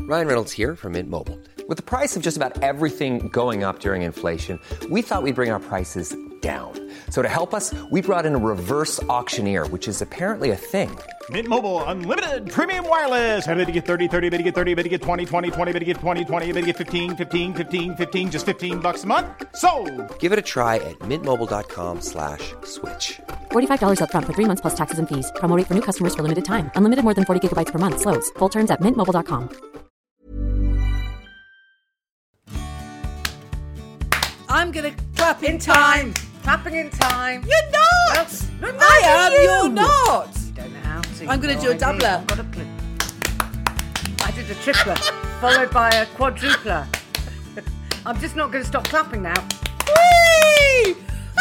Ryan Reynolds here from Mint Mobile. With the price of just about everything going up during inflation, we thought we'd bring our prices down. So to help us, we brought in a reverse auctioneer, which is apparently a thing. Mint Mobile Unlimited Premium Wireless. How to get 30, 30, bit to get 30, bit to get 20, 20, 20, bit to get 20, 20, bit to get 15, 15, 15, 15, just $15 a month? Sold! Give it a try at mintmobile.com/switch. $45 up front for 3 months plus taxes and fees. Promo rate for new customers for limited time. Unlimited more than 40 gigabytes per month. Slows full terms at mintmobile.com. I'm going to clap in time. Clapping in time. You're not. Well, no, I am. you. You're not. You don't know how to. I'm going to do a doubler. I've got a clue. I did a tripler, followed by a quadrupler. I'm just not going to stop clapping now. Whee!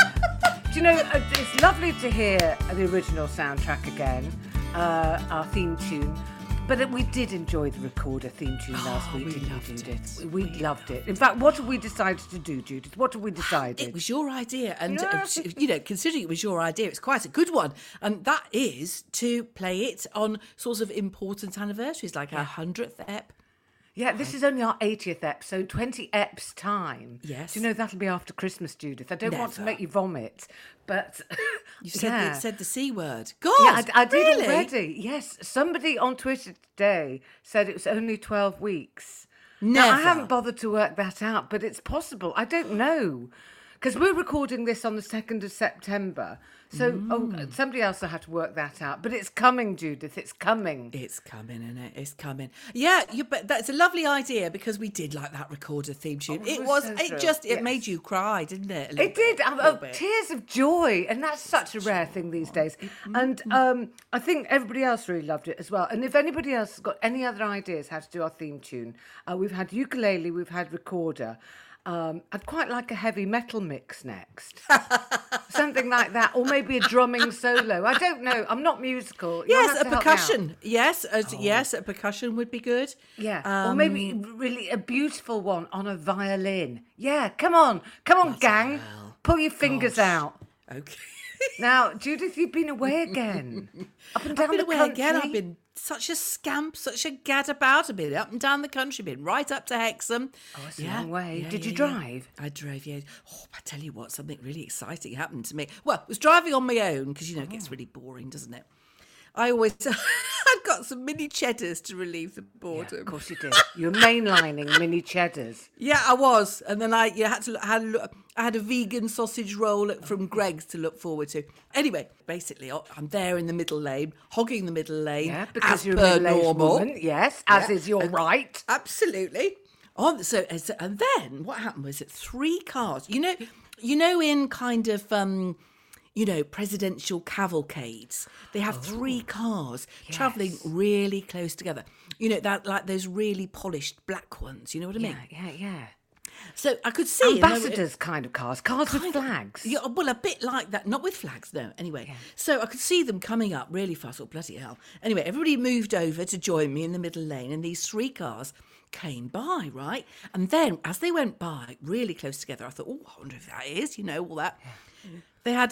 Do you know, it's lovely to hear the original soundtrack again, our theme tune. But we did enjoy the recorder theme tune last week, didn't we, Judith? We loved it. In fact, what have we decided to do, Judith? What have we decided? It was your idea. And, Yes. considering it was your idea, it's quite a good one. And that is to play it on sorts of important anniversaries, like our 100th ep. Yeah, this is only our 80th episode, 20 eps time. Yes. Do you know that'll be after Christmas, Judith? I don't want to Never. make you vomit, but You said, yeah. said the C word. God, Yeah, I did really? already. Yes, somebody on Twitter today said it was only 12 weeks. Never. Now, I haven't bothered to work that out, but it's possible. I don't know. Because we're recording this on the 2nd of September. So somebody else will have to work that out. But it's coming, Judith. It's coming. It's coming, isn't it? It's coming. Yeah, but that's a lovely idea because we did like that recorder theme tune. Oh, It we're was. so It thrilled. just. It Yes. made you cry, didn't it? A little It did. bit, a little bit. Tears of joy. And that's such a rare thing these days. And I think everybody else really loved it as well. And if anybody else has got any other ideas how to do our theme tune, we've had ukulele, we've had recorder. I'd quite like a heavy metal mix next. Something like that. Or maybe a drumming solo. I don't know. I'm not musical. You'll Yes, have a to help me out. percussion. Yes, yes, a percussion would be good. Yeah, or maybe really a beautiful one on a violin. Yeah, come on, gang, pull your fingers out. Okay. Now, Judith, you've been away again, up and down I've been the away country. again. I've been such a scamp, such a gadabout. I've been up and down the country, been right up to Hexham. Oh, it's a long way. Did you drive? I drove, yeah. Oh, I tell you what, something really exciting happened to me. Well, I was driving on my own because, it gets really boring, doesn't it? I always, I've got some mini cheddars to relieve the boredom. Yeah, of course you did. You're mainlining mini cheddars. Yeah, I was, and then I had a vegan sausage roll from Greg's to look forward to. Anyway, basically, I'm there in the middle lane, hogging the middle lane, Yeah, because as you're per a middle-aged normal. woman. Yes, as is your right. Absolutely. And then what happened was that 3 cars. You know, in kind of. Presidential cavalcades. They have 3 cars travelling really close together. That like those really polished black ones. You know what I mean? Yeah. So I could see Ambassadors kind of cars with flags. Yeah, well, a bit like that. Not with flags, no. Anyway, so I could see them coming up really fast. Oh, bloody hell. Anyway, everybody moved over to join me in the middle lane, and these 3 cars came by, right? And then as they went by really close together, I thought, I wonder if that is, all that. Yeah. They had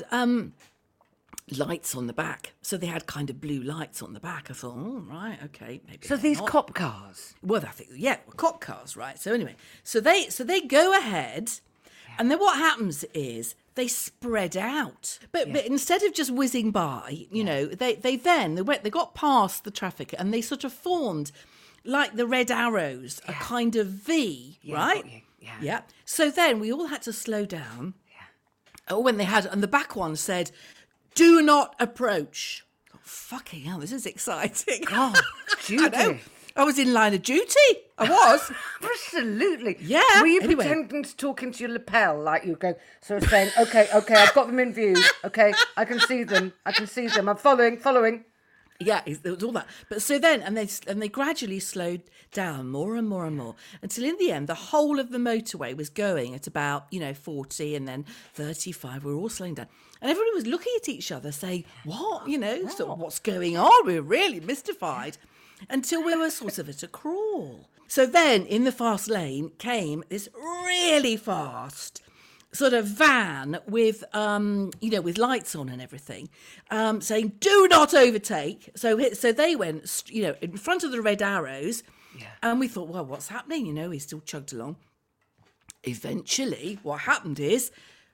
lights on the back. So they had kind of blue lights on the back. I thought, right, okay, maybe. So these cop cars? Well, I think, cop cars, right? So anyway, so they go ahead, and then what happens is they spread out. But instead of just whizzing by, they got past the traffic, and they sort of formed like the red arrows, a kind of V, right? Yeah. So then we all had to slow down. Oh, when they had, and the back one said, "Do not approach." Oh, fucking hell, this is exciting. God, Judy. I was in line of duty. I was. Absolutely. Yeah. Were you Anyway. pretending to talk into your lapel, like you go, sort of saying, okay, I've got them in view. Okay, I can see them. I'm following. Yeah, there was all that. But so then, and they gradually slowed down more and more and more until in the end, the whole of the motorway was going at about, 40 and then 35. We were all slowing down. And everybody was looking at each other saying, what? Sort of, what's going on? We were really mystified until we were sort of at a crawl. So then in the fast lane came this really fast sort of van with, with lights on and everything, saying, "Do not overtake." So they went, in front of the red arrows, Yeah. And we thought, well, what's happening? He still chugged along. Eventually, what happened is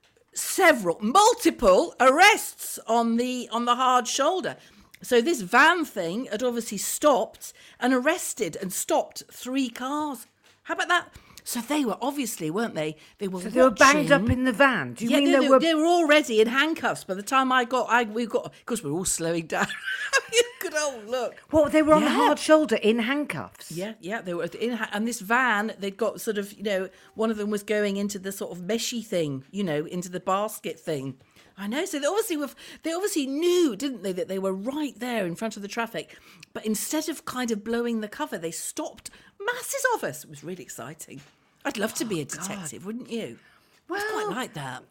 multiple arrests on the hard shoulder. So this van thing had obviously stopped and arrested and stopped 3 cars. How about that? So they were obviously, weren't they? They were banged up in the van. Do you mean they were already in handcuffs by the time we got, because we're all slowing down. Good old look. Well, they were on the hard shoulder in handcuffs. Yeah, they were and this van, they'd got sort of, one of them was going into the sort of meshy thing, into the basket thing. I know. So they obviously knew, didn't they, that they were right there in front of the traffic. But instead of kind of blowing the cover, they stopped masses of us. It was really exciting. I'd love to be a detective, wouldn't you? Well, I'd quite like that.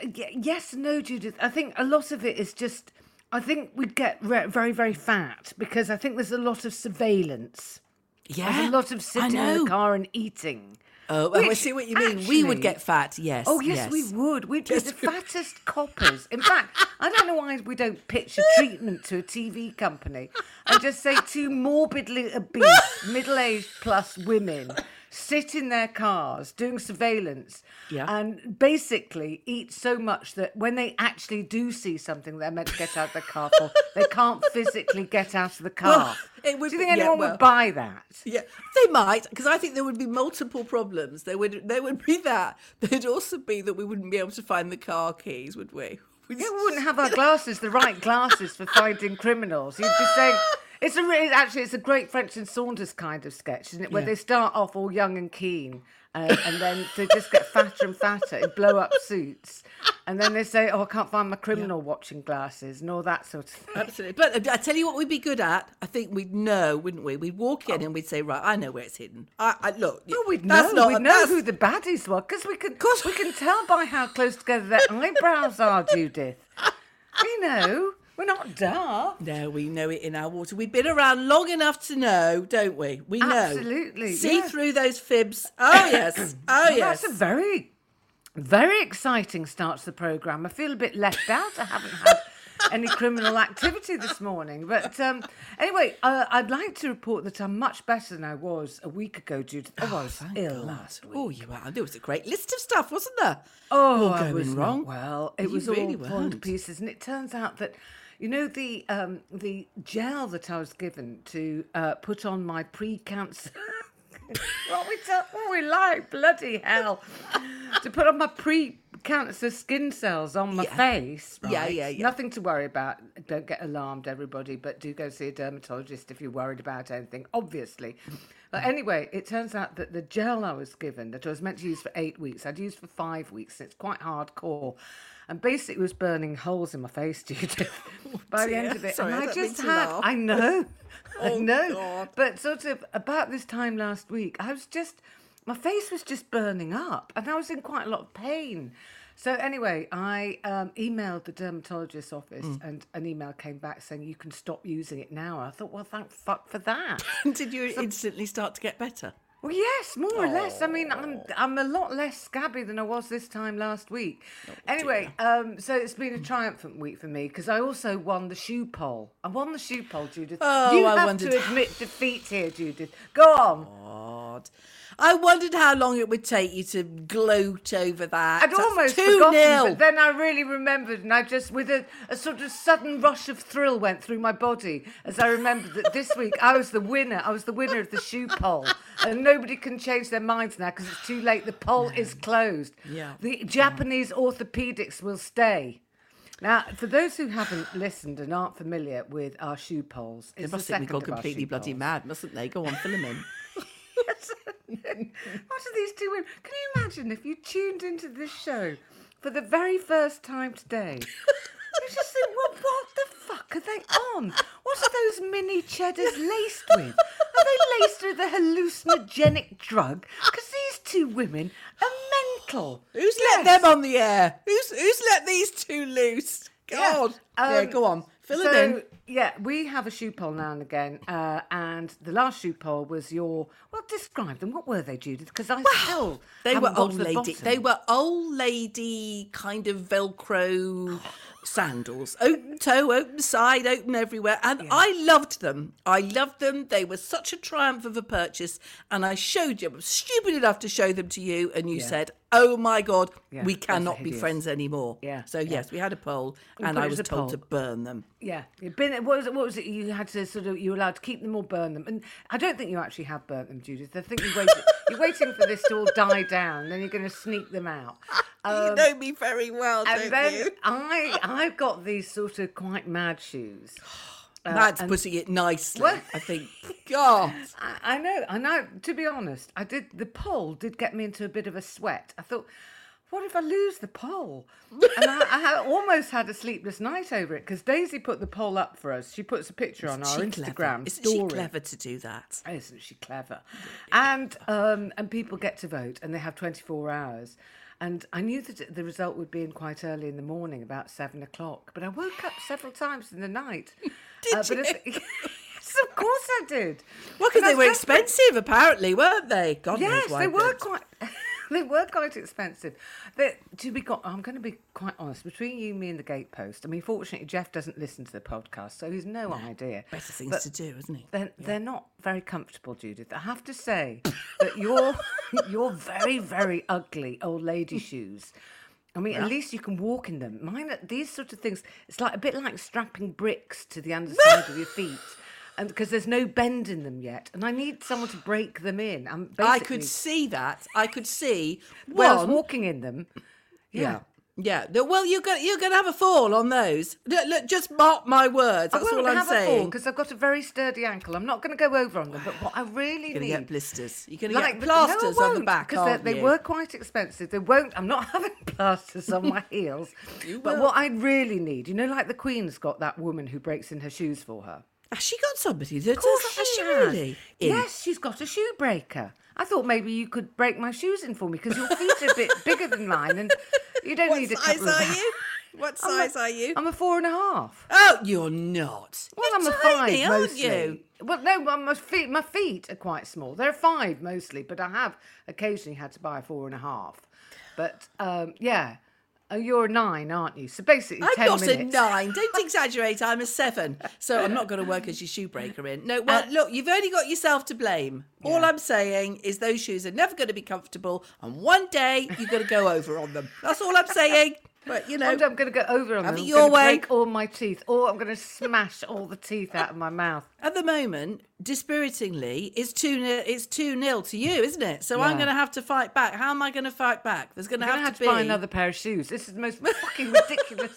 Yes and no, Judith. I think a lot of it is just, I think we'd get very, very fat because I think there's a lot of surveillance. Yeah. There's a lot of sitting in the car and eating. Oh, I see what you mean. Actually, we would get fat, yes. Oh, yes, we would. We'd be the fattest coppers. In fact, I don't know why we don't pitch a treatment to a TV company and just say 2 morbidly obese, middle-aged plus women sit in their cars doing surveillance and basically eat so much that when they actually do see something they're meant to get out of the car for, they can't physically get out of the car. Do you think anyone would buy that? Yeah, they might, because I think there would be multiple problems. There would be that. There'd also be that we wouldn't be able to find the car keys, would we? We wouldn't have our glasses, the right glasses for finding criminals. You'd be saying... It's a great French and Saunders kind of sketch, isn't it? Where they start off all young and keen, and then they just get fatter and fatter in blow-up suits, and then they say, "Oh, I can't find my criminal watching glasses," and all that sort of thing. Absolutely. But I tell you what, we'd be good at. I think we'd know, wouldn't we? We'd walk in and we'd say, "Right, I know where it's hidden." Look. Well, we'd know who the baddies were because we can tell by how close together their eyebrows are, Judith. We're not daft. No, we know it in our water. We've been around long enough to know, don't we? We know. Absolutely. See through those fibs. Oh, yes. Yes. That's a very, very exciting start to the programme. I feel a bit left out. I haven't had any criminal activity this morning. But anyway, I'd like to report that I'm much better than I was a week ago, Judith. I was ill last week. Oh, you were. There was a great list of stuff, wasn't there? Oh, I was wrong. Well, it was really all torn to pieces. And it turns out that... the gel that I was given to put on my pre-cancer... what we like, bloody hell. To put on my pre-cancer skin cells on my face. Right? Yeah. Nothing to worry about. Don't get alarmed, everybody, but do go see a dermatologist if you're worried about anything, obviously. But anyway, it turns out that the gel I was given, that I was meant to use for 8 weeks, I'd used for 5 weeks. It's quite hardcore. And basically it was burning holes in my face, Judith, by the end of it. Sorry, and I just had, laugh. I know, God. But sort of about this time last week, my face was just burning up and I was in quite a lot of pain. So anyway, I emailed the dermatologist's office and an email came back saying you can stop using it now. I thought, well, thank fuck for that. Did you instantly start to get better? Well, yes, more or less. I mean, I'm a lot less scabby than I was this time last week. Anyway, so it's been a triumphant week for me because I also won the shoe poll. I won the shoe poll, Judith. Oh, you have to admit defeat here, Judith. Go on. God. I wondered how long it would take you to gloat over that. I'd almost forgotten, but then I really remembered, and I just, with a sort of sudden rush of thrill went through my body as I remembered that this week I was the winner. I was the winner of the shoe poll, and nobody can change their minds now because it's too late. The poll is closed. Yeah. The Japanese orthopedics will stay. Now, for those who haven't listened and aren't familiar with our shoe polls, they must think we've gone completely bloody mad, mustn't they? Go on, fill them in. What are these 2 women? Can you imagine if you tuned into this show for the very first time today? You just think, well, what the fuck are they on? What are those mini cheddars laced with? Are they laced with a hallucinogenic drug? Because these 2 women are mental. Who's let them on the air? Who's let these 2 loose? God. Yeah, go on. Fill it in. Yeah, we have a shoe poll now and again, and the last shoe poll was your. Well, describe them. What were they, Judith? Because I still They were haven't got old to the lady. bottom. They were old lady kind of Velcro sandals, open toe, open side, open everywhere, and I loved them. I loved them. They were such a triumph of a purchase, and I showed you. I was stupid enough to show them to you, and you said, "Oh my God, Yeah, we those are cannot be hideous. friends anymore." Yeah, So yes, we had a poll, and put I it was as a told poll. to burn them. Yeah, what was it? You had to you were allowed to keep them or burn them, and I don't think you actually have burnt them, Judith. I think you're waiting for this to all die down, then you're going to sneak them out. You know me very well, don't And then you? I've got these sort of quite mad shoes. That's and- putting it nicely. What? I think. God. I know. To be honest, the poll did get me into a bit of a sweat. I thought, what if I lose the poll? And I almost had a sleepless night over it because Daisy put the poll up for us. She puts a picture on our She Instagram clever. Isn't story. she clever to do that? Isn't she clever? And people get to vote, and they have 24 hours. And I knew that the result would be in quite early in the morning, about 7 o'clock. But I woke up several times in the night. Did you? Yes, of course I did. Well, because And I they were was desperate. expensive, apparently, weren't they? God knows Yes, why they were good. quite. They were quite expensive. I'm going to be quite honest. Between you, me, and the gatepost. I mean, fortunately, Jeff doesn't listen to the podcast, so he's no idea. Better things But to do, isn't he? they're not very comfortable, Judith. I have to say that your very, very ugly old lady shoes. I mean, at least you can walk in them. Mine, these sort of things. It's like a bit like strapping bricks to the underside of your feet. And because there's no bend in them yet, and I need someone to break them in. I could see that. I could see. Well, I was One, walking in them. Yeah. yeah. Well, you're going to have a fall on those. Look, just mark my words. That's I won't all I'm have a fall saying. because I've got a very sturdy ankle. I'm not going to go over on them, but what I really You're going to need. get blisters. You're going to Like get plasters on the back, because aren't they you? were quite expensive. They won't. I'm not having plasters on my heels. But what I really need, like the Queen's got that woman who breaks in her shoes for her. Has she got somebody that Of course does that? Has she has. really? Yes, she's got a shoe breaker. I thought maybe you could break my shoes in for me because your feet are a bit bigger than mine, and you don't What need a size couple of are you? What size are you? I'm a 4.5. Oh, you're not. Well, You're I'm a tiny, 5 aren't mostly. you? Well, no, my feet are quite small. They're 5 mostly, but I have occasionally had to buy a 4.5. But yeah, you're a 9, aren't you? So basically, I'm 10 not minutes. a 9. Don't exaggerate. I'm a 7. So I'm not going to work as your shoe breaker in. No, well, look, you've only got yourself to blame. All I'm saying is those shoes are never going to be comfortable, and one day you're going to go over on them. That's all I'm saying. But, you know, I'm going to go over on have them. it I'm your gonna way. break all my teeth, or I'm going to smash all the teeth out of my mouth. at the moment, dispiritingly, it's 2-0 to you, isn't it? So I'm Yeah. going to have to fight back. How am I going to fight back? There's going to I'm going to have have to to be buy another pair of shoes. This is the most fucking ridiculous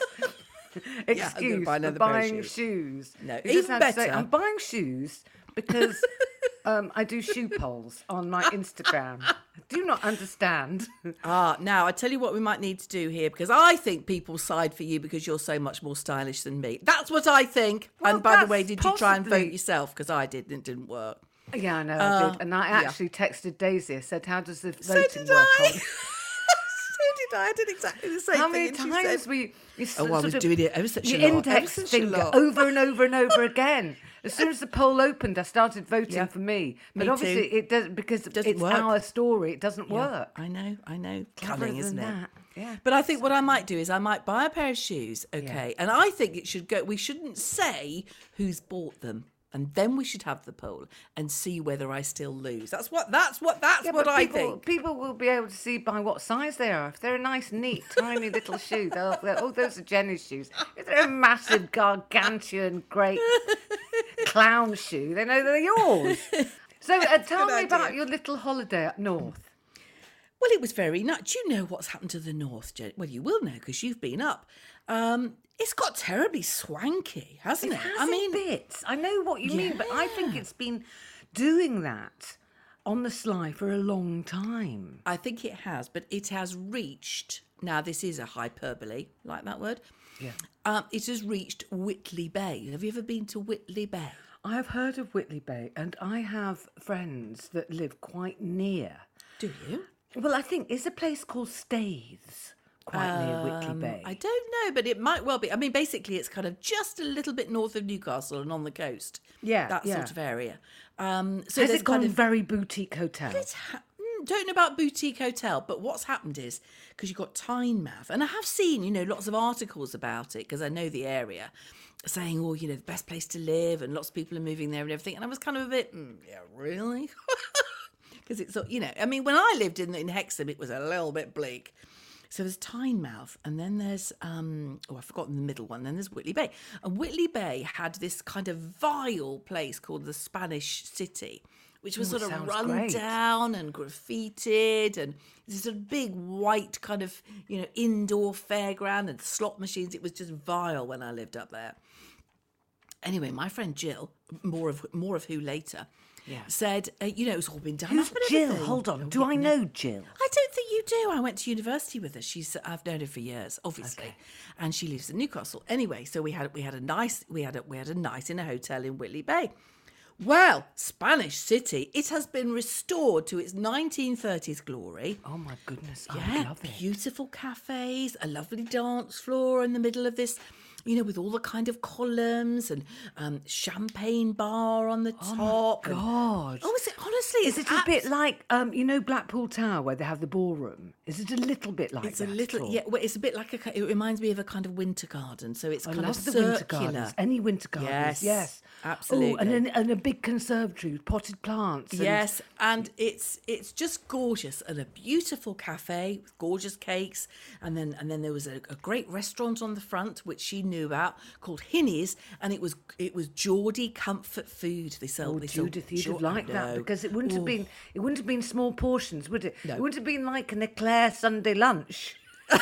excuse buy for another pair of buying shoes. shoes. No, You just even have to say, better. I'm buying shoes because I do shoe polls on my Instagram. Do not understand. Now, I tell you what we might need to do here, because I think people side for you because you're so much more stylish than me. That's what I think. Well, And by the that's way, did you try and vote possibly- yourself? Because I did, and it didn't work. Yeah, I know I did. And I yeah. actually texted Daisy. I said, how does the So voting did work I. on? So did I. I did exactly the same How thing. many and she times said, were you Oh, I was doing it ever such your a lot. Ever index such a finger lot. over and over and over again. As soon as the poll opened, I started voting Yeah. for me. But Me obviously, too. it doesn't because Doesn't it's work. our story. It doesn't Yeah, work. I know. Cleverer Cunning, isn't than it? that. Yeah. But I think what I might do is I might buy a pair of shoes, okay? And I think it should go. We shouldn't say who's bought them, and then we should have the poll and see whether I still lose. That's what Yeah, but I people, think. people will be able to see by what size they are. If they're a nice, neat, tiny little shoe, oh, those are Jenny's shoes. If they're a massive, gargantuan, great clown shoe, they know they're yours. So tell me about idea. your little holiday up north. Well, it was very nice. Do you know what's happened to the north, Jen? Well, you will know because you've been up. It's got terribly swanky, hasn't it? I mean, bits. I know what you mean, but I think it's been doing that on the sly for a long time. I think it has, but it has reached. Now, this is a hyperbole, like that word. Yeah. It has reached Whitley Bay. Have you ever been to Whitley Bay? I've heard of Whitley Bay, and I have friends that live quite near. Do you? Well, I think it's a place called Staithes, quite near Whitley Bay? I don't know, but it might well be. I mean, basically, it's kind of just a little bit north of Newcastle and on the coast. Yeah, that yeah. sort of area. So Has there's it gone kind of very boutique hotel? don't know about boutique hotel, but what's happened is because you've got Tynemouth, and I have seen lots of articles about it because I know the area, saying the best place to live and lots of people are moving there and everything, and I was kind of a bit yeah, really, because it's I mean, when I lived in Hexham, it was a little bit bleak. So there's Tynemouth, and then there's I've forgotten the middle one. Then there's Whitley Bay, and Whitley Bay had this kind of vile place called the Spanish City, which was sort of run down and graffitied, and this sort of big white kind of indoor fairground and slot machines. It was just vile when I lived up there. Anyway, my friend Jill, more of who later, said, it's all been done. Who's up and Jill? everything. Hold on. Do I know Jill? I don't think you do. I went to university with her. I've known her for years, obviously, and she lives in Newcastle. Anyway, so we had a night in a hotel in Whitley Bay. Well, Spanish City, it has been restored to its 1930s glory. Oh my goodness, I love it. Beautiful cafes, a lovely dance floor in the middle of this, with all the kind of columns and champagne bar on the top. Oh my God. Is it honestly? Is it a bit like Blackpool Tower where they have the ballroom? Is it a little bit like that? It's a little, yeah. Well, it's a bit like it reminds me of a kind of winter garden. So it's kind of the circular. winter gardens. Any winter gardens? Yes, absolutely. Oh, and a big conservatory with potted plants. Yes, and it's just gorgeous, and a beautiful cafe with gorgeous cakes, and then there was a great restaurant on the front which she knew about called Hinnie's, and it was Geordie comfort food. They sell. Judith, you'd have liked that because it wouldn't have been small portions, would it? No. It wouldn't have been like an eclair Sunday lunch.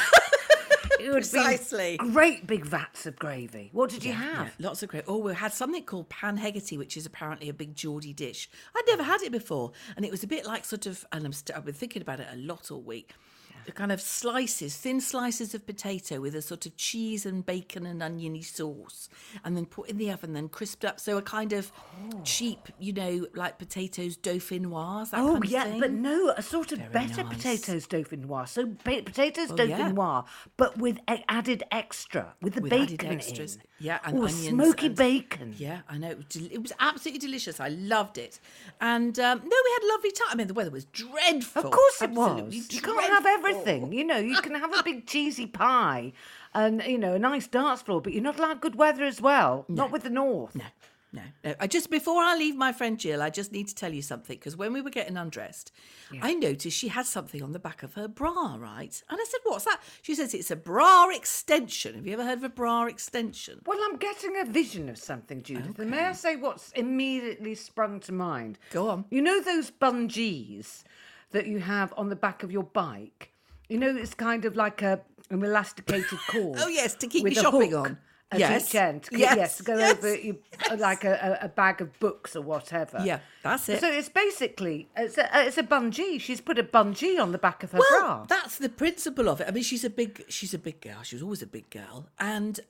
It would Precisely. be great big vats of gravy. What did you have? Yeah, lots of great. Oh, we had something called pan Hegarty, which is apparently a big Geordie dish. I'd never had it before, and it was a bit like sort of. And I've been thinking about it a lot all week. The kind of thin slices of potato with a sort of cheese and bacon and oniony sauce, and then put in the oven, then crisped up. So a kind of cheap, like potatoes dauphinoise. That kind of thing. But no, a sort of better nice. potatoes dauphinoise. So potatoes dauphinoise, but with added extra, with the bacon added extras. in. Yeah, and onions. Smoky bacon. Yeah, I know. It was absolutely delicious. I loved it. And we had a lovely time. I mean, the weather was dreadful. Of course it Absolutely was. You can't have everything. You can have a big cheesy pie and, a nice dance floor, but you're not allowed good weather as well. No. Not with the north. No. Before I leave my friend Jill, I just need to tell you something, because when we were getting undressed, I noticed she had something on the back of her bra, right? And I said, what's that? She says it's a bra extension. Have you ever heard of a bra extension? Well, I'm getting a vision of something, Judith. And may I say what's immediately sprung to mind? Go on. You know those bungees that you have on the back of your bike? It's kind of like an elasticated cord. Oh, yes, to keep with your a shopping hook on. At Yes. each end. Yes. To go over like a bag of books or whatever. Yeah, that's it. So it's basically, it's a bungee. She's put a bungee on the back of her bra. That's the principle of it. I mean, she's a big girl. She was always a big girl. And,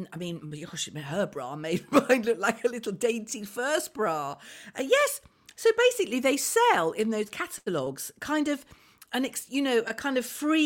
her bra made mine look like a little dainty first bra. Yes. So basically they sell in those catalogues kind of an extra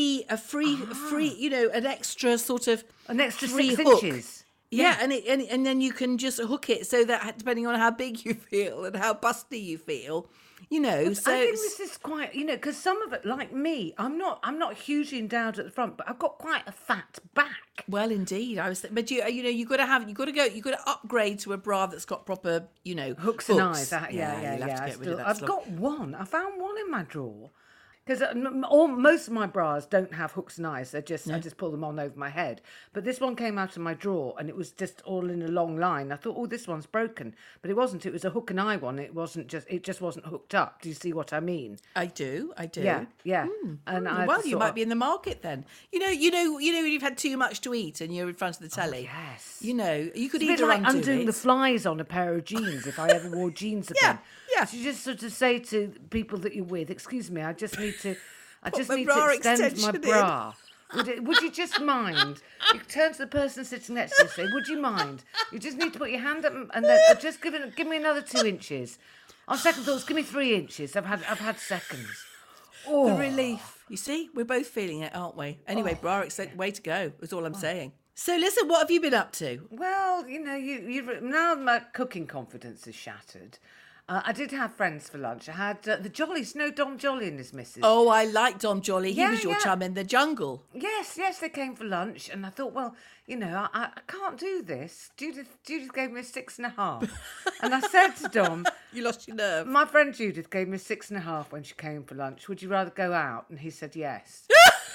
sort of An extra free 6 hook. inches. Yeah, and then you can just hook it so that depending on how big you feel and how busty you feel, so I think this is quite, because some of it, like me, I'm not hugely endowed at the front, but I've got quite a fat back. Well, indeed, I was. But you got to upgrade to a bra that's got proper, Hooks and eyes. You'll have to get rid of that I've stuff. got one. I found one in my drawer. Because most of my bras don't have hooks and eyes. I just pull them on over my head. But this one came out of my drawer and it was just all in a long line. I thought, this one's broken. But it wasn't. It was a hook and eye one. It just wasn't hooked up. Do you see what I mean? I do. Yeah. And you might be in the market then. You've had too much to eat and you're in front of the telly. Oh, yes. You could It's a either bit like undo undoing it. the flies on a pair of jeans if I ever wore jeans again. Yeah. So you just sort of say to people that you're with, excuse me, I just need to bra extend my extension in. bra. Would you just mind? You turn to the person sitting next to you and say, would you mind? You just need to put your hand up and then just give me another 2 inches. On second thoughts, give me 3 inches. I've had seconds. The relief. You see, we're both feeling it, aren't we? Anyway, Brarek, way to go, is all I'm saying. So listen, what have you been up to? Well, you now my cooking confidence is shattered. I did have friends for lunch. I had the Jollies. No, Dom Jolly and his missus. Oh, I like Dom Jolly. He Yeah, was your yeah. chum in the jungle. Yes, they came for lunch, and I thought, well, I can't do this. Judith gave me a 6.5, and I said to Dom, You lost your nerve. my friend Judith gave me a 6.5 when she came for lunch. Would you rather go out? And he said yes.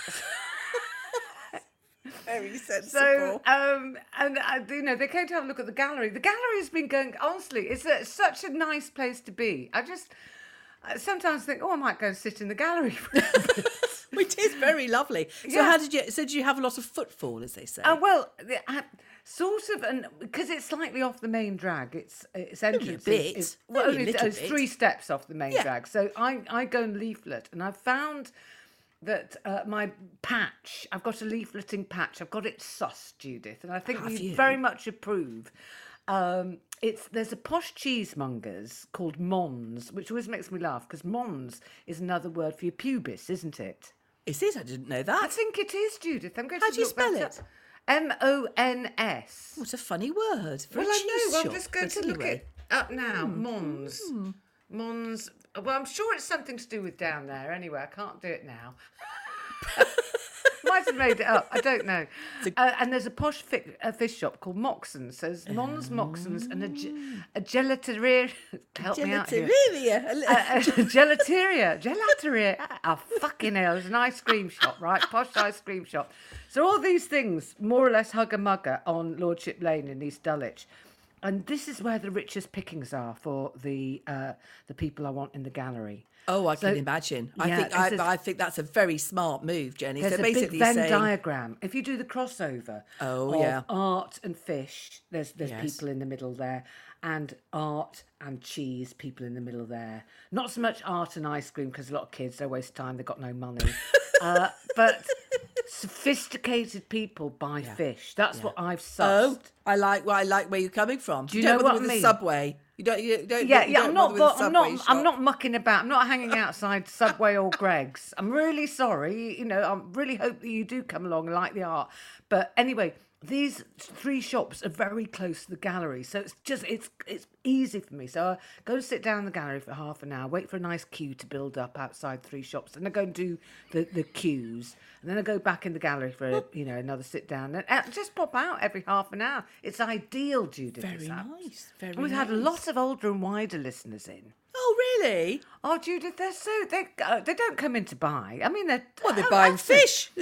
Very So, sensible. they came to have a look at the gallery. The gallery has been going, honestly, it's such a nice place to be. I just sometimes think, I might go and sit in the gallery for a bit. Which is very lovely. So Yeah. did you have a lot of footfall, as they say? Well, sort of, and because it's slightly off the main drag, its entrance bit. is Only a little it's bit. 3 steps off the main Yeah. drag. So I go and leaflet, and I've found that my patch, I've got a leafleting patch. I've got it sussed, Judith, and I think Have you you? very much approve. There's a posh cheesemongers called Mons, which always makes me laugh because Mons is another word for your pubis, isn't it? Is it? I didn't know I that. think it is, Judith. I'm going How to do you look that spell up. it? Mons. What a funny word for Well, a I cheese know. I'm shop. just going But to look anyway. it up now. Mons. Mons. Well, I'm sure it's something to do with down there. Anyway, I can't do it now. Might have made it up. I don't know. And there's a posh fish shop called Moxon's. So there's Mons, Moxon's, and a gelateria. Help me out here. Gelateria. Oh, fucking hell. There's an ice cream shop, right? Posh ice cream shop. So all these things, more or less hugger-mugger on Lordship Lane in East Dulwich. And this is where the richest pickings are for the people I want in the gallery. Oh, I So- can imagine. yeah, I think that's a very smart move, Jenny. There's So a big basically Venn saying, diagram. If you do the crossover of yeah. art and fish, there's Yes. people in the middle there, and art and cheese, people in the middle there. Not so much art and ice cream because a lot of kids, they waste time, they've got no money. But sophisticated people buy fish. That's what I've oh, sussed. I like where you're coming from. Do you don't know bother what I with mean? the subway. You don't. Yeah, you don't I'm bother not. with the I'm Subway not. shop. I'm not mucking about. I'm not hanging outside Subway or Greggs. I'm really sorry. I really hope that you do come along and like the art. But anyway, these 3 shops are very close to the gallery, so it's easy for me. So I go and sit down in the gallery for half an hour, wait for a nice queue to build up outside 3 shops, and I go and do the queues, and then I go back in the gallery for another sit down, and just pop out every half an hour. It's ideal, Judith. Very it's that. nice. Very We've had a nice. lot of older and wider listeners in. Oh, really? Oh, Judith, they don't come in to buy. I mean, they're Buying fish.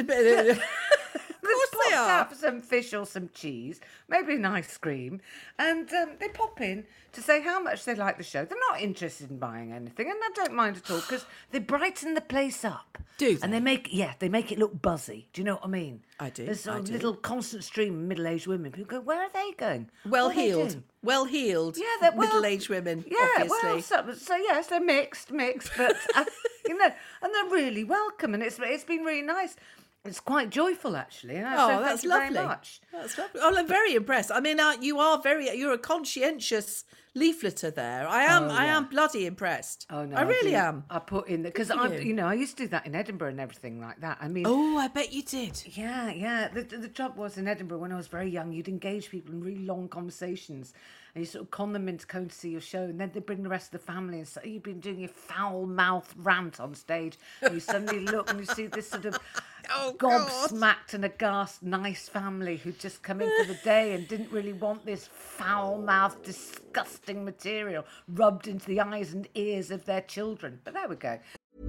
Of course they are. Out for some fish or some cheese, maybe an ice cream, and they pop in to say how much they like the show. They're not interested in buying anything, and I don't mind at all because they brighten the place up. Do they? And they make it look buzzy. Do you know what I mean? I do, There's I a do. little constant stream of middle-aged women. People go, where are they going? Well What are they heeled. doing? Well heeled. Yeah, they're middle-aged women. Yeah, obviously. well, so yes, they're mixed, but and they're really welcome, and it's been really nice. It's quite joyful, actually. And so thank that's you lovely. very much. That's lovely. Oh, I'm very impressed. I mean, you're a conscientious leafleter there. I am bloody impressed. Oh no, I really do. am. I put in because for you. I used to do that in Edinburgh and everything like that. I mean, Oh, I bet you did. yeah. The job was in Edinburgh when I was very young. You'd engage people in really long conversations, and you sort of con them into coming to see your show, and then they bring the rest of the family, and so you've been doing your foul mouth rant on stage, and you suddenly look and you see this sort of gobsmacked and aghast nice family who'd just come in for the day and didn't really want this foul mouth, disgusting material rubbed into the eyes and ears of their children. But there we go.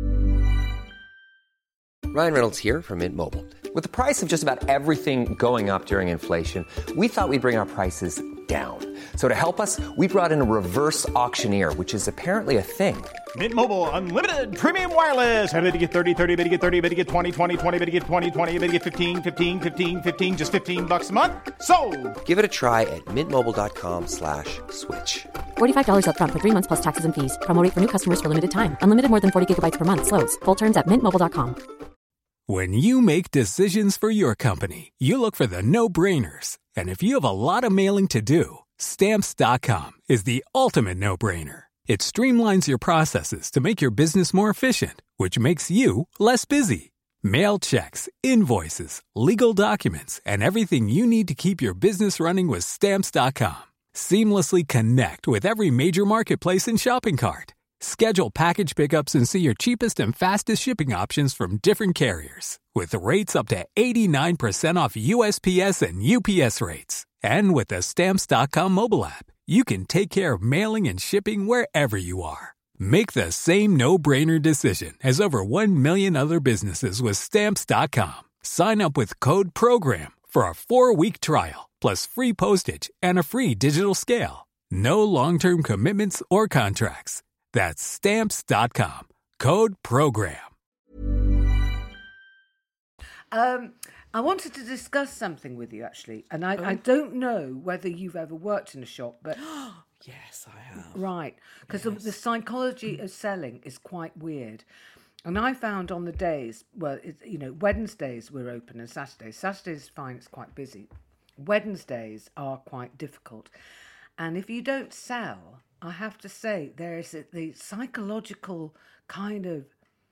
Ryan Reynolds here from Mint Mobile. With the price of just about everything going up during inflation, we thought we'd bring our prices down. So to help us, we brought in a reverse auctioneer, which is apparently a thing. Mint Mobile Unlimited Premium Wireless. How to get 30, 30, bit to get 30, bit to get 20, 20, 20, bit to get 20, 20, bit to get 15, 15, 15, 15, just $15 a month? Sold! Give it a try at mintmobile.com/switch. $45 up front for 3 months plus taxes and fees. Promo rate for new customers for limited time. Unlimited more than 40 gigabytes per month. Slows full terms at mintmobile.com. When you make decisions for your company, you look for the no-brainers. And if you have a lot of mailing to do, Stamps.com is the ultimate no-brainer. It streamlines your processes to make your business more efficient, which makes you less busy. Mail checks, invoices, legal documents, and everything you need to keep your business running with Stamps.com. Seamlessly connect with every major marketplace and shopping cart. Schedule package pickups and see your cheapest and fastest shipping options from different carriers, with rates up to 89% off USPS and UPS rates. And with the Stamps.com mobile app, you can take care of mailing and shipping wherever you are. Make the same no-brainer decision as over 1 million other businesses with Stamps.com. Sign up with code PROGRAM for a 4-week trial, plus free postage and a free digital scale. No long-term commitments or contracts. That's Stamps.com. Code PROGRAM. I wanted to discuss something with you, actually. And I don't know whether you've ever worked in a shop, but... Yes, I have. Right, because the psychology of selling is quite weird. And I found on the days, Wednesdays we're open and Saturdays. Saturdays fine, it's quite busy. Wednesdays are quite difficult. And if you don't sell, I have to say, there is the psychological kind of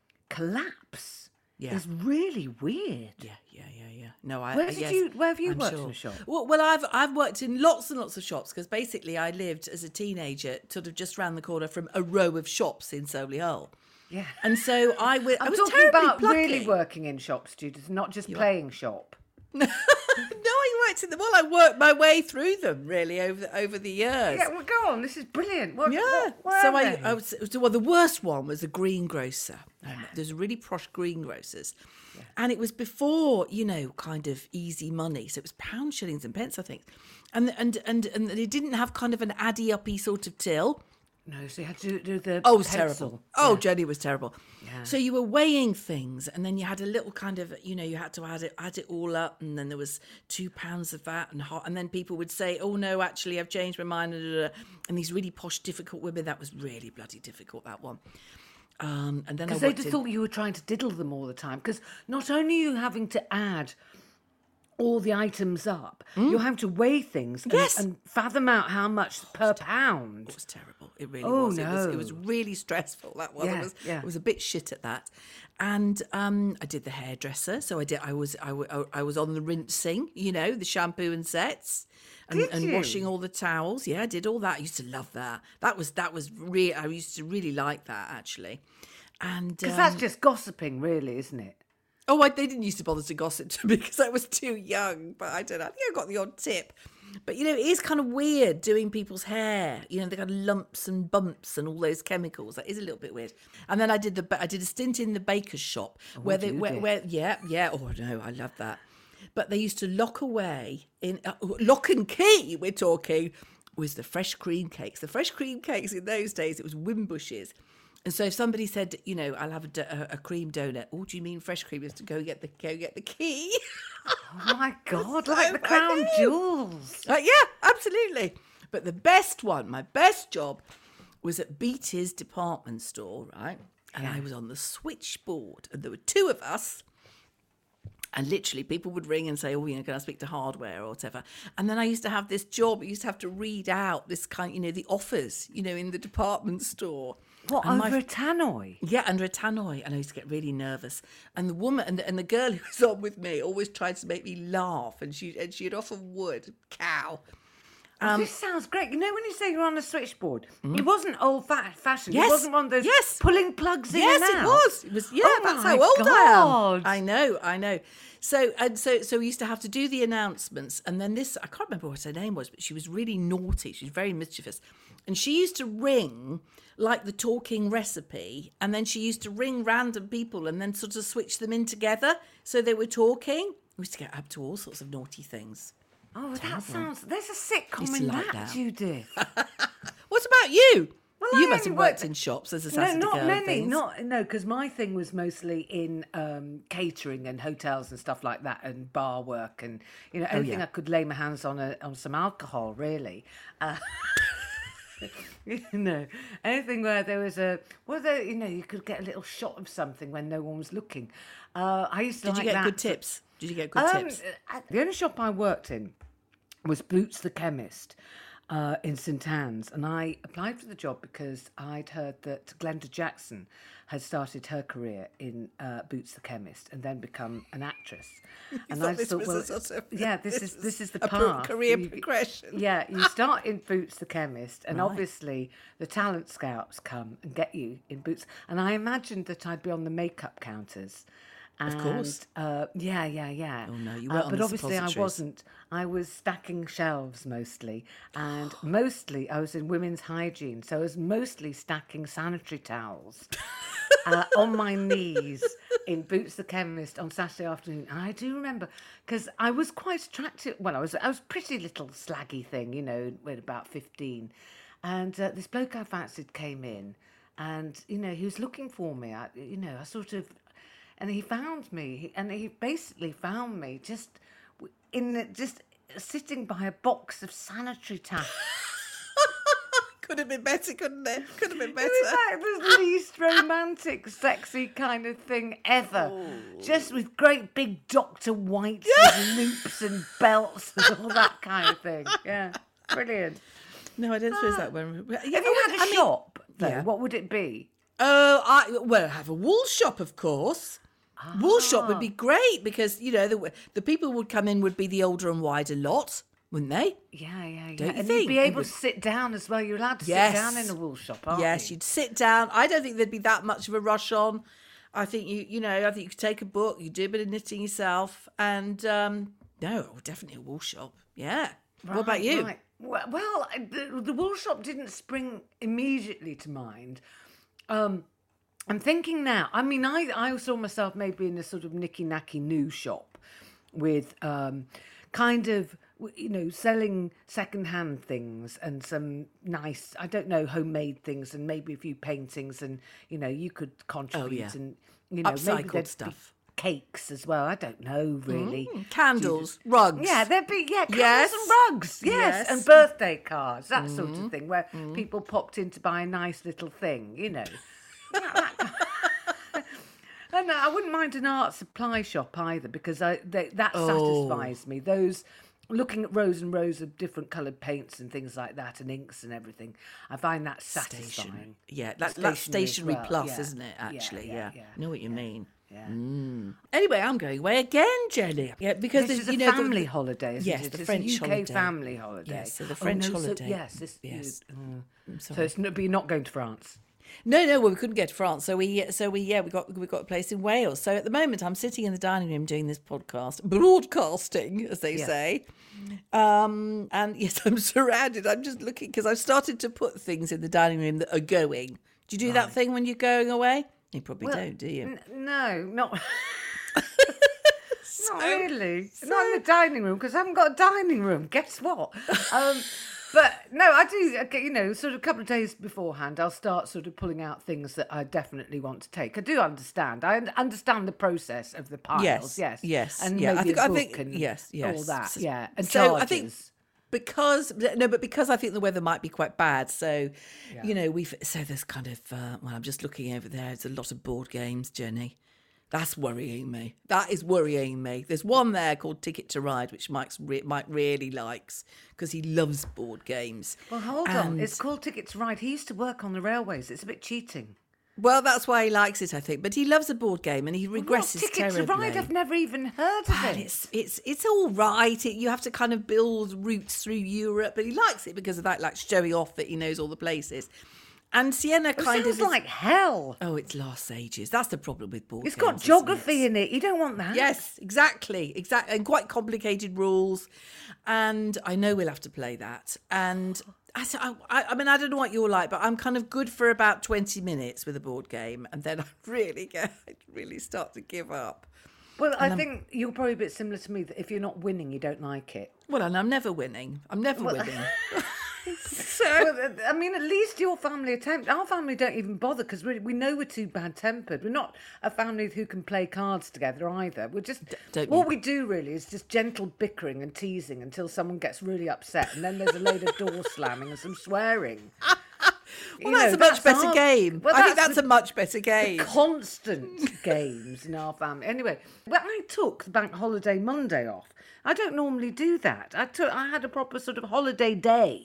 collapse is really weird. Yeah. No, Where have you worked in a shop? Well, I've worked in lots and lots of shops because basically I lived as a teenager sort of just round the corner from a row of shops in Solihull. Yeah. And so I was talking terribly about plucky. really working in shops, Judith, not just playing shop. No, I worked in them. Well, I worked my way through them really over the years. Yeah, well, go on. This is brilliant. What So are they? the worst one was a greengrocer. There's really posh greengrocers, and it was before kind of easy money. So it was pounds, shillings, and pence, I think, and they didn't have kind of an addy-uppy sort of till. No, so you had to do the it was pencil. terrible. Oh, yeah. Jenny, was terrible. Yeah. So you were weighing things, and then you had a little kind of, you had to add it all up, and then there was £2 of that, and then people would say, oh no, actually, I've changed my mind, and these really posh, difficult women. That was really bloody difficult, that one. And then because they'd thought you were trying to diddle them all the time. Because not only are you having to add all the items up, you're having to weigh things and fathom out how much per pound. It was terrible. It really was. No. It was really stressful. That was. Yeah. I was a bit shit at that. And I did the hairdresser. So I was on the rinsing, the shampoo and sets. And washing all the towels. Yeah, I did all that. I used to love that. That was really, I used to really like that, actually. And because that's just gossiping, really, isn't it? Oh, they didn't used to bother to gossip to me because I was too young. But I don't know. I think I got the odd tip. But, it is kind of weird doing people's hair. They got lumps and bumps and all those chemicals. That is a little bit weird. And then I did a stint in the baker's shop where Oh, no, I love that. But they used to lock away in lock and key. We're talking was the fresh cream cakes. The fresh cream cakes in those days, it was Wimbushes. And so if somebody said, I'll have a cream donut. Oh, do you mean fresh cream? You have to go get the key. Oh my God, like the crown jewels. Yeah, absolutely. But the best one, my best job, was at Beatty's department store, right? And I was on the switchboard, and there were two of us. And literally, people would ring and say, oh, can I speak to hardware or whatever? And then I used to have this job. I used to have to read out this kind, the offers, in the department store. What, and over a tannoy? Yeah, under a tannoy. And I used to get really nervous. And the woman, and the girl who was on with me always tried to make me laugh. And she'd often would. Cow. This sounds great. When you say you're on a switchboard, it wasn't old-fashioned. Yes. It wasn't one of those pulling plugs in and out. Yes, it was. Yeah, that's how old I am. I know. So we used to have to do the announcements, and then I can't remember what her name was, but she was really naughty. She was very mischievous. And she used to ring like the talking recipe, and then she used to ring random people and then sort of switch them in together so they were talking. We used to get up to all sorts of naughty things. Oh, that sounds... There's a sitcom in that, Judith. What about you? Well, You must have worked in shops as a Saturday No, not girl. many. Because my thing was mostly in catering and hotels and stuff like that, and bar work, and anything I could lay my hands on some alcohol, really. Anything where there was you could get a little shot of something when no one was looking. I used to. Did you get good tips? Did you get good tips? The only shop I worked in was Boots the Chemist. in St Anne's, and I applied for the job because I'd heard that Glenda Jackson had started her career in Boots the Chemist and then become an actress. And I this thought, was well, a sort of- yeah, this is the a path. career progression. Yeah, you start in Boots the Chemist, and obviously the talent scouts come and get you in Boots. And I imagined that I'd be on the makeup counters. And, Of course. Yeah. Oh, no, you weren't on but the obviously I suppositories. wasn't. I was stacking shelves mostly, and mostly I was in women's hygiene, so I was mostly stacking sanitary towels on my knees in Boots the Chemist on Saturday afternoon. And I do remember, because I was quite attractive. Well, I was a pretty little slaggy thing, you know, when about 15. And this bloke I fancied came in, and, you know, he was looking for me. And he found me, and he basically found me just sitting by a box of sanitary towels. Could have been better, couldn't it? Could have been better. It was like the least romantic, sexy kind of thing ever. Just with great big Dr. Whites with loops and belts and all that kind of thing. Yeah, brilliant. No, I don't suppose that one. If you had a shop, though, yeah. what would it be? Oh, I have a wool shop, of course. Wool shop would be great because, you know, the people who would come in would be the older and wider lot, wouldn't they? Yeah. Don't you And think? you'd be able to sit down as well. You're allowed to sit down in a wool shop, aren't Yes, you? you'd sit down. I don't think there'd be that much of a rush on. I think I think you could take a book, you do a bit of knitting yourself, and definitely a wool shop. Yeah. What about you? Right. Well, the wool shop didn't spring immediately to mind. I'm thinking now. I mean, I saw myself maybe in a sort of nicky-nacky new shop with kind of, you know, selling second-hand things and some nice, I don't know, homemade things and maybe a few paintings, and, you know, you could contribute yeah. and, you know, maybe Upcycled there'd be stuff. cakes as well. I don't know, really. Candles, rugs. Yeah, there'd be candles Yes. and rugs, yes, Yes. and birthday cards, that sort of thing, where people popped in to buy a nice little thing, you know. And I wouldn't mind an art supply shop either, because that satisfies me. Those looking at rows and rows of different coloured paints and things like that, and inks and everything, I find that satisfying. Yeah, that's Stationery stationery as well, plus, yeah. isn't it? Actually, Yeah. I know what you mean. Yeah. Anyway, I'm going away again, Jenny. Yeah, because This is there's, a the family holiday, isn't yes, it? the It's French a UK holiday. family holiday. Yes, so the French holiday. Yes. Yes. I'm So sorry. but you're not going to France. No, well, we couldn't get to France, so we got a place in Wales. So at the moment, I'm sitting in the dining room doing this podcast, broadcasting, as they say. And yes, I'm surrounded. I'm just looking because I've started to put things in the dining room that are going. Do you do that thing when you're going away? You probably don't, do you? No, not. Not really. Not in the dining room, because I haven't got a dining room. Guess what? But no, I do, you know, sort of a couple of days beforehand, I'll start sort of pulling out things that I definitely want to take. I do understand. I understand the process of the piles. Yes. And Yeah, maybe I a think book and yes. all that. Yeah. And so charges. I think because I think the weather might be quite bad. So, you know, there's kind of I'm just looking over there. There's a lot of board games, Jenny. That's worrying me. That is worrying me. There's one there called Ticket to Ride, which Mike really likes because he loves board games. Well, hold on. It's called Ticket to Ride. He used to work on the railways. It's a bit cheating. Well, that's why he likes it, I think. But he loves a board game and he regresses Ticket terribly. to Ride? I've never even heard of But it. it's all right. You have to kind of build routes through Europe, but he likes it because of that, like showing off that he knows all the places. And Sienna kind Sounds of like hell. Oh, it's Last Ages. That's the problem with board It's games. got geography in it. You don't want that. Yes, exactly, and quite complicated rules. And I know we'll have to play that. And I mean, I don't know what you're like, but I'm kind of good for about 20 minutes with a board game, and then I really start to give up. Well, I think you're probably a bit similar to me, that if you're not winning, you don't like it. Well, and I'm never winning. winning. Well, I mean, at least your family attempt. Our family don't even bother, because we know we're too bad-tempered. We're not a family who can play cards together either. We're just we do really is just gentle bickering and teasing until someone gets really upset, and then there's a load of door slamming and some swearing. Well, that's a much better game. Well, I think that's a much better game. Constant games in our family. Anyway, when I took the bank holiday Monday off, I don't normally do that. I had a proper sort of holiday day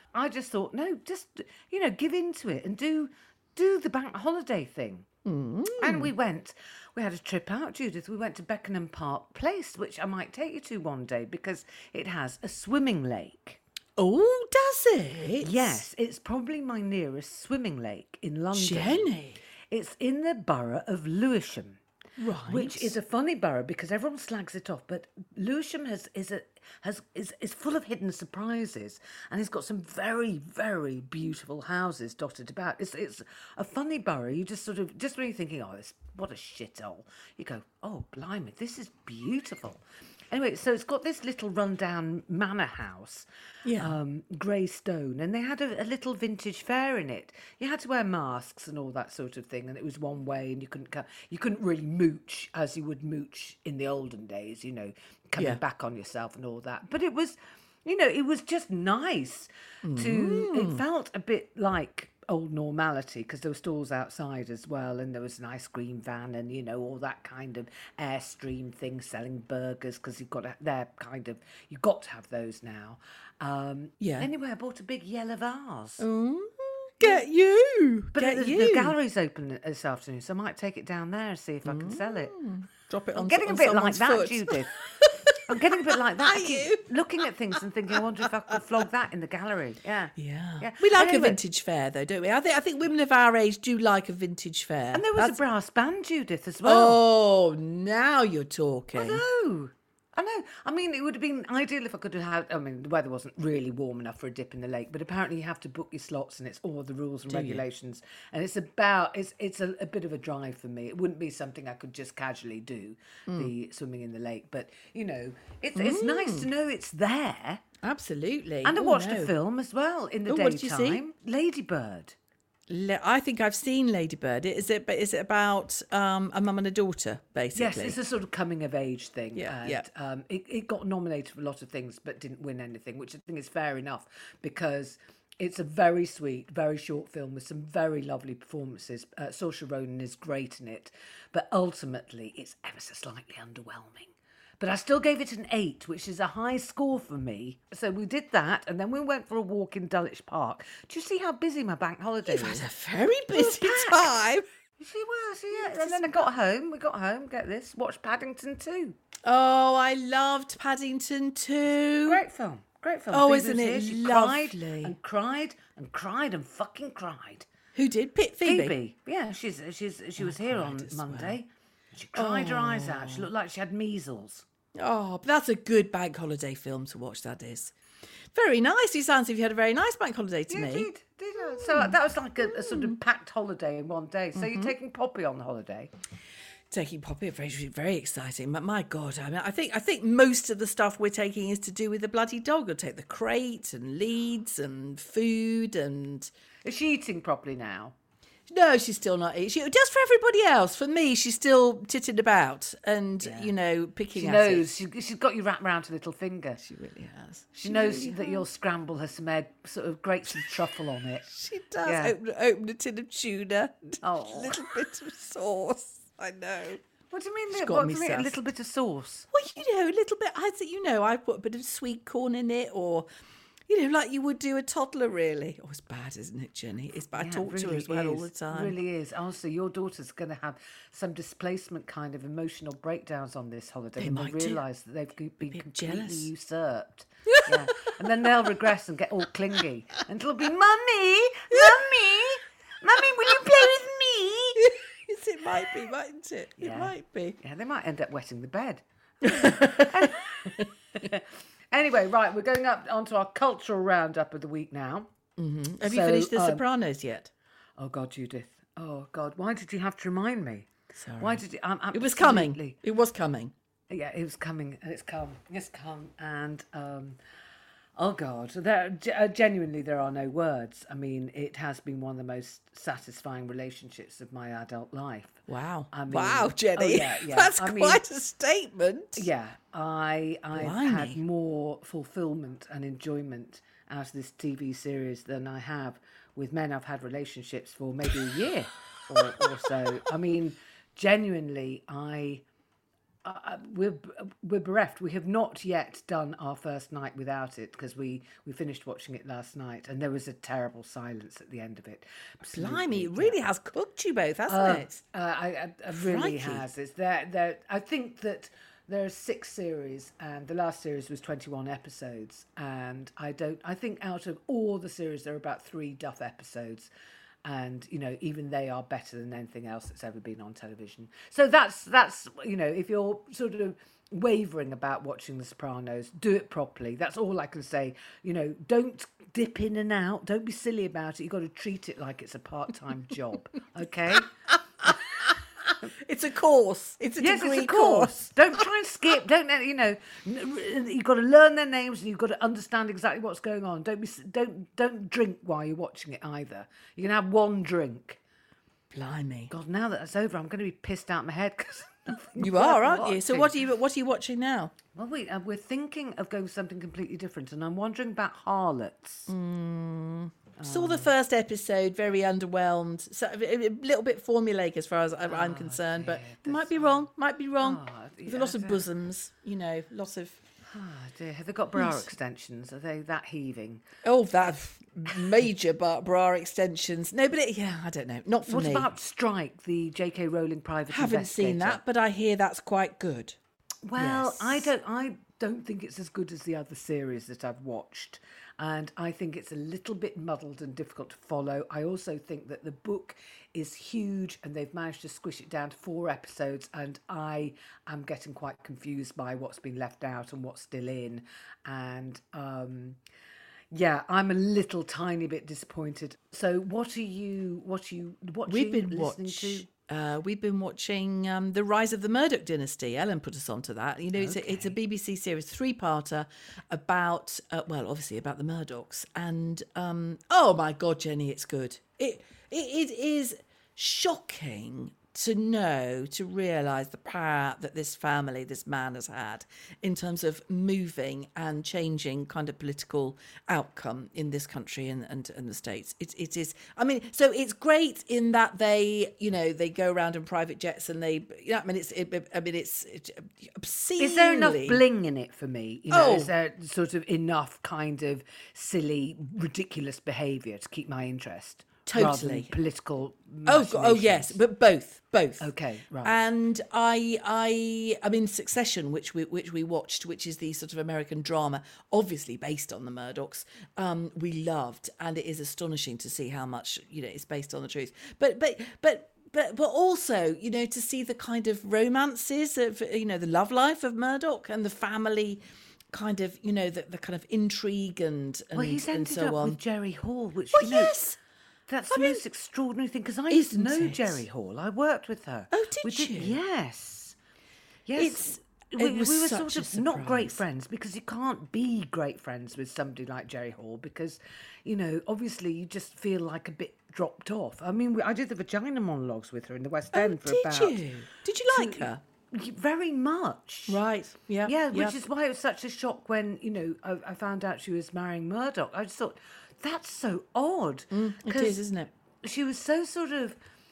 I just thought, no, just, give into it and do the bank holiday thing. And we had a trip out, Judith. We went to Beckenham Park Place, which I might take you to one day because it has a swimming lake. Oh, does it? Yes, it's probably my nearest swimming lake in London. Jenny. It's in the borough of Lewisham. Right. Which is a funny borough because everyone slags it off, but Lewisham is full of hidden surprises, and it's got some very, very beautiful houses dotted about. It's a funny borough. You just when you're thinking, what a shithole, you go, oh blimey, this is beautiful. Anyway, so it's got this little rundown manor house, grey stone, and they had a little vintage fair in it. You had to wear masks and all that sort of thing, and it was one way, and you couldn't really mooch as you would mooch in the olden days, coming back on yourself and all that. But it was, it was just nice it felt a bit like old normality because there were stalls outside as well, and there was an ice cream van and all that kind of Airstream thing selling burgers because you've got to have those now. Anyway, I bought a big yellow vase. Get you. But the gallery's open this afternoon, so I might take it down there and see if I can sell it. Drop it on. I'm getting a bit like that, foot. Judith. I'm getting a bit like that. Are you? Looking at things and thinking, I wonder if I could flog that in the gallery. Yeah. We like a vintage fair, though, don't we? I think women of our age do like a vintage fair. And there was a brass band, Judith, as well. Oh, now you're talking. I know. I mean, it would have been ideal if I could have had... I mean, the weather wasn't really warm enough for a dip in the lake, but apparently you have to book your slots and it's all the rules and regulations. And it's a bit of a drive for me. It wouldn't be something I could just casually do, the swimming in the lake. But, it's nice to know it's there. Absolutely. And I watched a film as well in the daytime. What did you see? Lady Bird. I think I've seen Lady Bird. Is it about a mum and a daughter, basically? Yes, it's a sort of coming of age thing. Yeah. It got nominated for a lot of things, but didn't win anything, which I think is fair enough because it's a very sweet, very short film with some very lovely performances. Saoirse Ronan is great in it, but ultimately it's ever so slightly underwhelming. But I still gave it an 8, which is a high score for me. So we did that, and then we went for a walk in Dulwich Park. Do you see how busy my bank holiday was? You've had a very busy time. She was, yeah. And then I got home. We got home, get this, watched Paddington 2. Oh, I loved Paddington 2. Great film. Oh, Phoebe isn't it she lovely? Cried and fucking cried. Who did? Phoebe? Yeah, she was here on Monday. Well. She cried her eyes out. She looked like she had measles. Oh, but that's a good bank holiday film to watch, that is. Very nice. You sound as if you had a very nice bank holiday to me. Did. So that was like a sort of packed holiday in one day. So you're taking Poppy on the holiday? Taking Poppy, very, very exciting. But my God, I mean, I think most of the stuff we're taking is to do with the bloody dog. We'll take the crate and leads and food and... Is she eating properly now? No, she's still not eating. Just for everybody else. For me, she's still titting about and, picking at it. She knows. She's got you wrapped round her little finger. She really has. She knows that you'll scramble her some egg, sort of grate some truffle on it. She does. Yeah. Open a tin of tuna. Oh. A little bit of sauce. I know. What do you mean? She's got me a little bit of sauce? Well, a little bit. I put a bit of sweet corn in it or... like you would do a toddler, really. Oh, it's bad, isn't it, Jenny? It's bad. I talk to her as well all the time. It really is. Honestly, your daughter's going to have some displacement kind of emotional breakdowns on this holiday. They realise that they've been completely usurped. Yeah. And then they'll regress and get all clingy. And it'll be, Mummy, will you play with me? Yes, it might be, mightn't it? Yeah. It might be. Yeah, they might end up wetting the bed. Anyway, right, we're going up onto our cultural roundup of the week now. Mm-hmm. Have you finished The Sopranos yet? Oh, God, Judith. Oh, God, why did you have to remind me? Sorry. Why did you... It was coming. It was coming. Yeah, it was coming, and it's come. It's come, and... oh, God, genuinely, there are no words. I mean, it has been one of the most satisfying relationships of my adult life. Wow. I mean, wow, Jenny. Yeah. That's quite a statement. Yeah, I've had more fulfilment and enjoyment out of this TV series than I have with men I've had relationships for maybe a year or so. I mean, genuinely, we're bereft. We have not yet done our first night without it because we finished watching it last night and there was a terrible silence at the end of it. Blimey, it really has cooked you both, hasn't it? It really Crikey. has. It's there. I think that there are 6 series, and the last series was 21 episodes. And I think out of all the series, there are about 3 duff episodes. And, even they are better than anything else that's ever been on television. So that's if you're sort of wavering about watching The Sopranos, do it properly. That's all I can say. Don't dip in and out. Don't be silly about it. You've got to treat it like it's a part-time job, okay? It's a course. It's a degree course. Don't try and skip. You've got to learn their names and you've got to understand exactly what's going on. Don't drink while you're watching it either. You can have 1 drink. Blimey. God, now that that's over, I'm going to be pissed out my head because You are, aren't you? So what are you watching now? Well, we're thinking of going something completely different, and I'm wondering about Harlots. Saw the first episode, very underwhelmed. So a little bit formulaic as far as I'm concerned, but might be wrong. There's a lot of bosoms, lots of. Oh dear, have they got bra extensions? Are they that heaving? Oh, that major bra extensions. No, but I don't know. Not for me. What about Strike, the J.K. Rowling private Haven't investigator? seen that, but I hear that's quite good. Well, Yes. I don't think it's as good as the other series that I've watched. And I think it's a little bit muddled and difficult to follow. I also think that the book is huge and they've managed to squish it down to 4 episodes. And I am getting quite confused by what's been left out and what's still in. And I'm a little tiny bit disappointed. So what are you listening to? We've been watching The Rise of the Murdoch Dynasty. Ellen put us onto that. It's a BBC series, 3-parter about, obviously about the Murdochs. And, oh my God, Jenny, it's good. It is shocking to realise the power that this man has had in terms of moving and changing kind of political outcome in this country and the States. It is. I mean, so it's great in that they go around in private jets and it's obscenely. Is there enough bling in it for me? Is there sort of enough kind of silly, ridiculous behaviour to keep my interest? Rather than Totally. political. Oh yes, but both. Okay, right. And I mean Succession, which we watched, which is the sort of American drama, obviously based on the Murdochs. We loved, and it is astonishing to see how much it's based on the truth. But also, to see the kind of romances of the love life of Murdoch and the family. Kind of, the kind of intrigue and He's and ended so up on. with Jerry Hall, which Yes. That's the most extraordinary thing, because I used to know Isn't it? Jerry Hall. I worked with her. Oh, did you? Yes. It We was were such sort a of not great surprise. friends, because you can't be great friends with somebody like Jerry Hall because, obviously you just feel like a bit dropped off. I mean, I did the vagina monologues with her in the West End for about... Did you? Did you like her? Very much. Right. Yeah. Yeah, which is why it was such a shock when, I found out she was marrying Murdoch. I just thought, that's so odd. It is, isn't it? She was so sort of,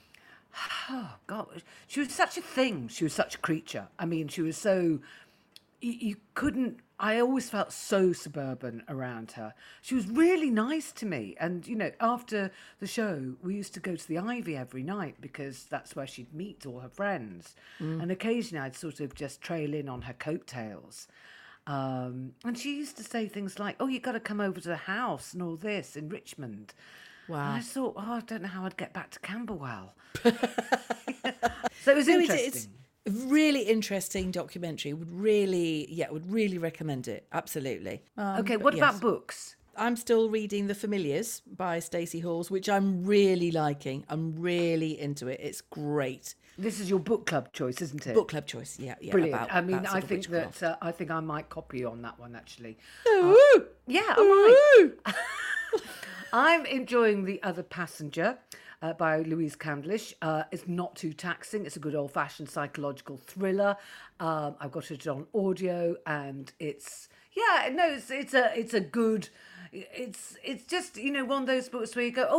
oh God, she was such a thing. She was such a creature. I mean, she was so, you couldn't, I always felt so suburban around her. She was really nice to me. And, after the show, we used to go to the Ivy every night because that's where she'd meet all her friends. And occasionally I'd sort of just trail in on her coattails. And she used to say things like, oh, you've got to come over to the house and all this in Richmond. Wow. And I thought, I don't know how I'd get back to Camberwell. So it was interesting. It's a really interesting documentary. Would really recommend it. Absolutely. Okay, what about books? I'm still reading The Familiars by Stacey Halls, which I'm really liking. I'm really into it. It's great. This is your book club choice, isn't it? Book club choice, yeah. Brilliant. I mean, about I sort of think witchcraft. that I think I might copy you on that one, actually. Ooh. Yeah, I might. I'm enjoying The Other Passenger by Louise Candlish. It's not too taxing. It's a good old-fashioned psychological thriller. I've got it on audio, and it's a good, it's just, you know, one of those books where you go,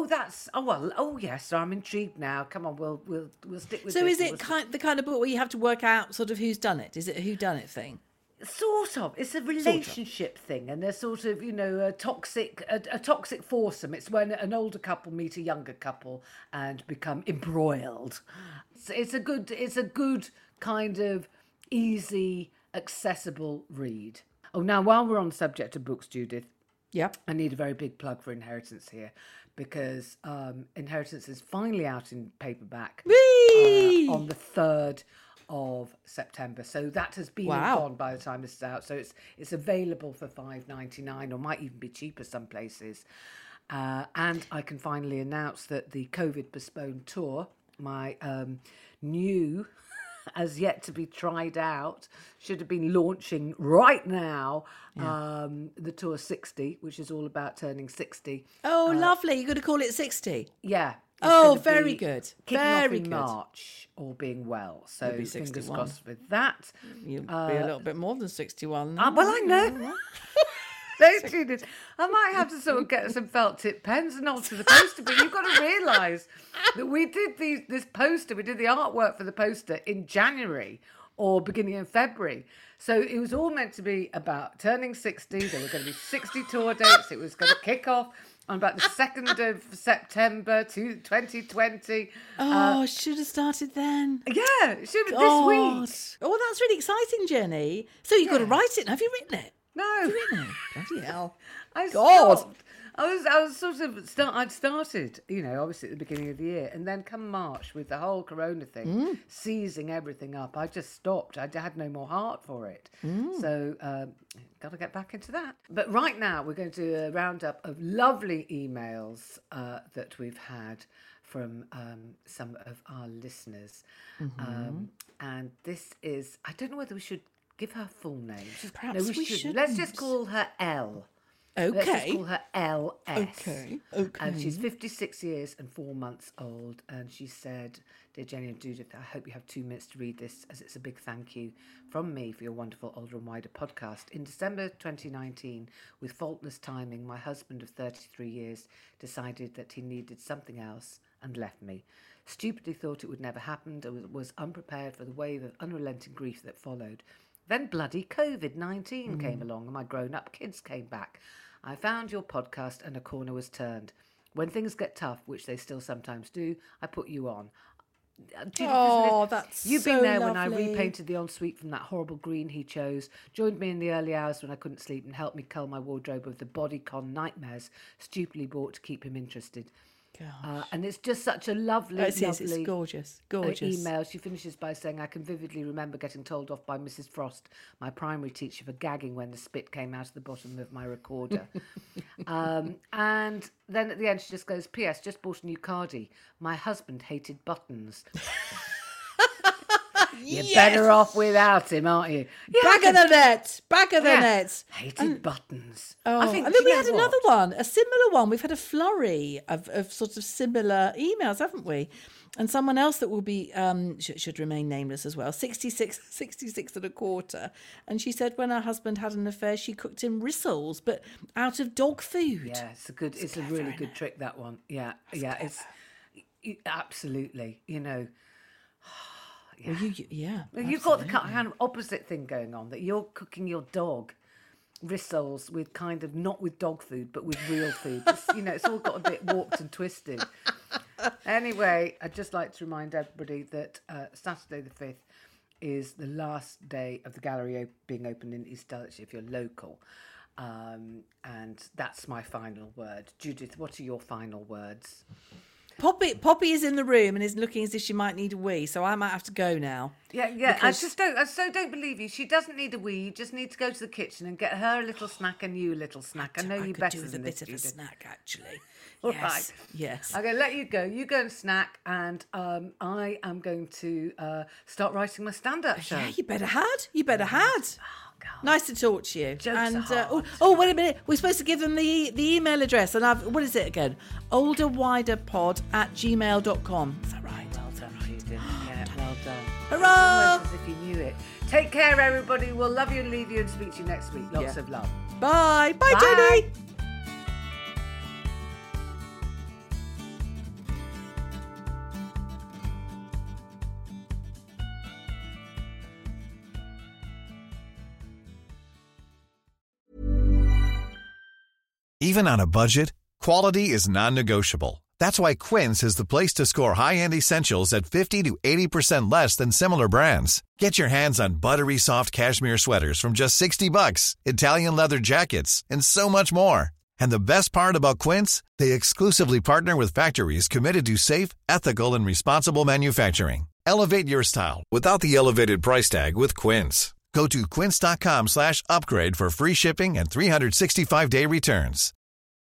yes, I'm intrigued now. Come on, we'll stick with. So this. is it the kind of book where you have to work out sort of who's done it? Is it a whodunit thing? Sort of. It's a relationship thing, and there's sort of, you know, a toxic foursome. It's when an older couple meet a younger couple and become embroiled. It's a good kind of easy, accessible read. Oh, now while we're on the subject of books, Judith, Yep. I need a very big plug for Inheritance here, because Inheritance is finally out in paperback on the 3rd of September. So that has been gone by the time this is out. So it's available for $5.99, or might even be cheaper some places. And I can finally announce that the COVID postponed tour, my new, as yet to be tried out, should have been launching right now. The tour 60, which is all about turning 60. Oh, lovely. You're going to call it 60? Yeah. Oh, very good. Kicking Very off in good. March, all being well. So be fingers 61. crossed with that. You'll be a little bit more than 61. Well, I know. No, Judith. I might have to sort of get some felt tip pens and alter the poster, but you've got to realise that we did this poster, we did the artwork for the poster in January or beginning of February. So it was all meant to be about turning 60. There were going to be 60 tour dates. It was going to kick off on about the 2nd of September 2020. Oh, should have started then. Yeah, it should have God. this week. Oh, that's really exciting, Jenny. So you've got to write it. Have you written it? No. Bloody hell. I God. stopped. I was sort of I'd started, you know, obviously at the beginning of the year, and then come March with the whole Corona thing seizing everything up, I just stopped. I had no more heart for it. So got to get back into that. But right now we're going to do a roundup of lovely emails that we've had from some of our listeners, and this is, I don't know whether we should give her full name. Perhaps we shouldn't. Let's just call her L. Okay. Let's just call her LS. Okay. And she's 56 years and 4 months old. And she said, "Dear Jenny and Judith, I hope you have 2 minutes to read this, as it's a big thank you from me for your wonderful Older and Wider podcast. In December 2019, with faultless timing, my husband of 33 years decided that he needed something else and left me. Stupidly thought it would never happen and was unprepared for the wave of unrelenting grief that followed. Then bloody COVID-19 came along and my grown-up kids came back. I found your podcast and a corner was turned. When things get tough, which they still sometimes do, I put you on. Judith, that's You've so been there when I lovely. repainted the ensuite from that horrible green he chose, joined me in the early hours when I couldn't sleep and helped me cull my wardrobe of the bodycon nightmares stupidly bought to keep him interested. And it's just such a lovely, It's lovely gorgeous. email. She finishes by saying, I can vividly remember getting told off by Mrs. Frost, my primary teacher, for gagging when the spit came out of the bottom of my recorder. And then at the end she just goes, P.S. just bought a new cardi. My husband hated buttons. You're better off without him, aren't you? Yeah, Back of the net. Hated buttons. Oh, I think, and then do we you had know what? another one, a similar one. We've had a flurry of sort of similar emails, haven't we? And someone else that will be, should remain nameless as well, 66 and a quarter. And she said when her husband had an affair, she cooked him rissoles, but out of dog food. Yeah, it's a really good trick, that one. Yeah, it's absolutely, you know. Yeah. Well, You've got the kind of opposite thing going on, that you're cooking your dog rissoles with kind of, not with dog food, but with real food. It's all got a bit warped and twisted. Anyway, I'd just like to remind everybody that Saturday the 5th is the last day of the gallery being opened in East Dulwich if you're local. And that's my final word. Judith, what are your final words? Poppy is in the room and is looking as if she might need a wee, so I might have to go now. Yeah. I so don't believe you. She doesn't need a wee. You just need to go to the kitchen and get her a little snack and you a little snack. I know you better with than a this, bit of a Judith. snack, actually. All yes. right. Yes. I'm going to let you go. You go and snack, and I am going to start writing my stand-up show. Yeah, you better had. Oh, God. Nice to talk to you. Jokes and are hard. wait a minute. We're supposed to give them the email address, and what is it again? olderwiderpod@gmail.com. Is that right? Well done, Judith. Yeah, well done. Hurrah! Almost as if you knew it. Take care, everybody. We'll love you and leave you and speak to you next week. Lots of love. Bye, Jenny. Even on a budget, quality is non-negotiable. That's why Quince is the place to score high-end essentials at 50 to 80% less than similar brands. Get your hands on buttery soft cashmere sweaters from just $60, Italian leather jackets, and so much more. And the best part about Quince, they exclusively partner with factories committed to safe, ethical, and responsible manufacturing. Elevate your style without the elevated price tag with Quince. Go to quince.com/upgrade for free shipping and 365-day returns.